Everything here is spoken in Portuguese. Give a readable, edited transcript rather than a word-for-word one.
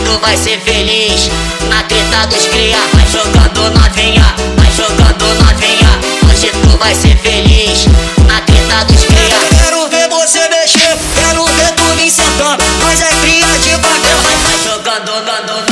tu vai ser feliz. Na treta dos cria, vai jogando novinha, vai jogando novinha. Hoje tu vai ser feliz. Na treta dos cria. Quero ver você mexer, quero ver tu me sentando. Nós é cria de bagulho. Vai jogando,